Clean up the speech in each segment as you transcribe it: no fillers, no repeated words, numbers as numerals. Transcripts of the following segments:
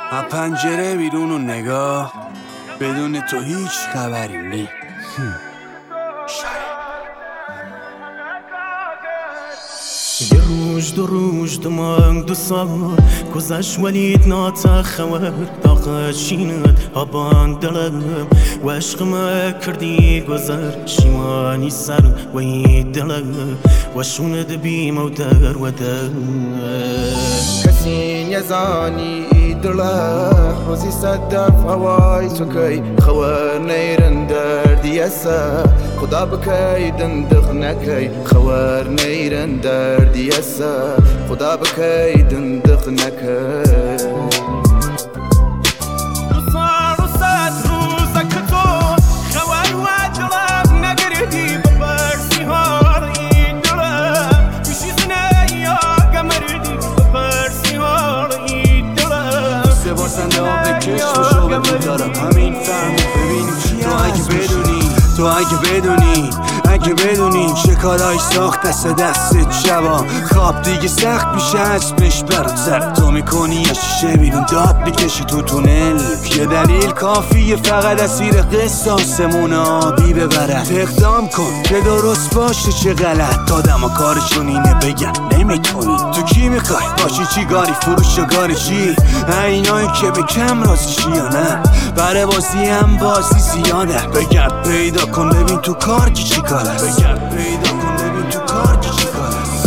از پنجره بیرون و نگاه، بدون تو هیچ خبری نی. یه روز دو روز دو ماه دو سال گذشت ولیت ناتخور طاقت شینت آبان دلم و عشقم کردی گذر شیمانی سر و این دلم و شوند بیم و در و در کسی نزانی دله روزی صدف هوای سکی خوار نیرن دردی اسا خدا بکی دندخ نکی خوار نیرن دردی اسا خدا بکی دندخ نکی همین فهم ببینیم تو اگه بدونی چه کارهایی ساخت دست شبا خواب دیگه سخت میشه اسمش برات سر تو میکنی یا شیشه بیرون داد میکشی تو تونل یه دلیل کافیه فقط اسیر قصاصمون آبی ببرد اقدام کن که درست باشه چه غلط آدم ها کارشون اینه بگن نمیتونی تو کی میخوای باشی چیگاری فروش و گاری چی اینایی که به کم رازیشی یا نه برای بازی هم بازی زیاده بگرد پیدا کن ببین تو کار کی چی کار است بگرد پیدا کن ببین تو کار کی چی کار است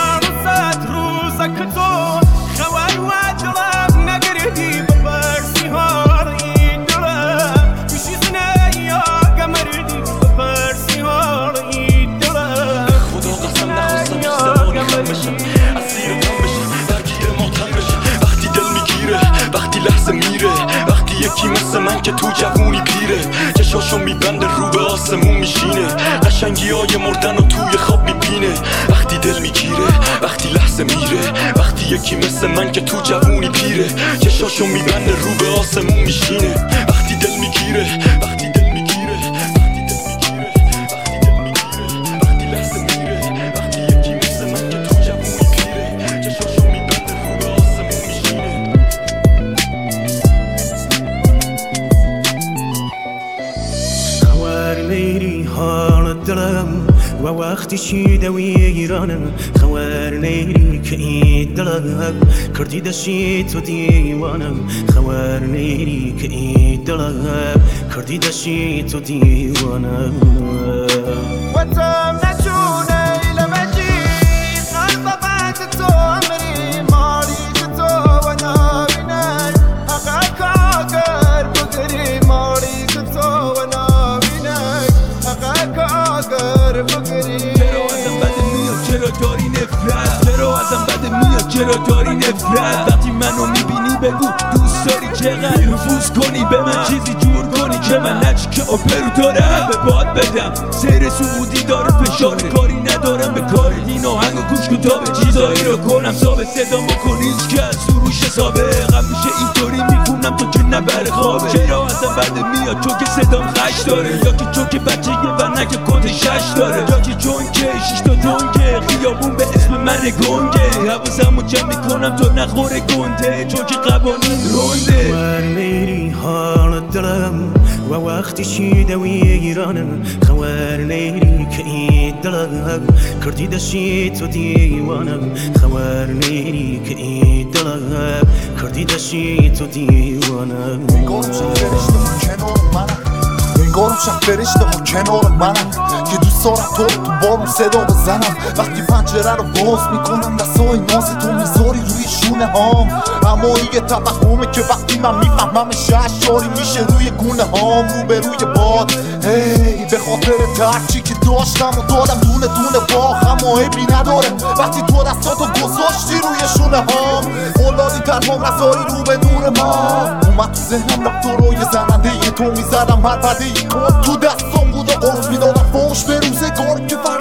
خدا قسم نخواستم که زمانی خم بشم از زیر دم بشم درگیر ماتم بشم وقتی دل میگیره وقتی لحظه میره وقتی یکی مثل من که تو جوونی پیره چشاشو میبنده رو به آسمون میشینه قشنگی های مردن و توی خواب میبینه وقتی دل میگیره وقتی لحظه میره وقتی یکی مثل من که تو جوونی پیره چشاشو میبنده رو به آسمون میشینه وقتی دل میگیره وقتی دل میگیره وقتی دل میگیره وقتی دل میگیره وقتی لحظه میره وقتی یکی مثل من که تو جوونی پیره چشاشو میبنده رو به آسمون میشینه خوار لیری حال دلم و وقتی شیده ویرانم خوار لیری که این دلم کردی دشی تو دیوانم خوار لیری که این دلم کردی دشی تو دیوانم و تم نجونه لمجی قلب بعد تو عمری مالی تو و نابینه حقا کاغر بگری مالی تو و نابینه حقا کاغر بگری چرا ازم بد میاد چرا داری نفرت چرا ازم بد میاد چرا داری نفرت وقتی منو میبینی بگو دوست داری چقدر نفوذ کنی به من چیزی جور کنی که من نچی که آپرو دارم به باد بدم سیر سعودی داره فشار کاری ندارم به کار دین آهنگ و گوش کتاب چیزایی رو کنم ثابت صدا بکنی هیچ که از سروش سابق میشه اینطوری میخونم تو که نبر خوابه چرا ازم بد میاد چون که صدام خش داره یا که چون که بچه یه ونک کت شش داره یا که چون که شیش تا دنگه خیابون به اسم من گنگه حواسمو جمع میکنم تو نخوره گنده چون که قوانین رونده خوار لیری حال دلم و وقتی شیده ویرانم خوار لیری که این دلم کردی دشی تو دیوانم خوار لیری که این دلم کردی دشی تو دیوانم انگارم شب فرشته کنار منم که دوست دارم تو تو بارم صدا بزنم وقتی پنجره رو باز میکنم دستای ناز تو میذاری روی شونه هام اما یه توهمه که وقتی من میفهمم ششاری میشه روی گونه هام رو به روی باد هی به خاطر ترچی که داشتم و دادم دونه دونه باخم و عیبی نداره وقتی تو دستاتو گذاشتی روی شونه هام اولادی تنها رسایی رو به نور ما اومد تو ذهنم رفت تو روی زننده تو میزدم هر پده کن تو دستم بود و قرص میدادم فوش به روزگار که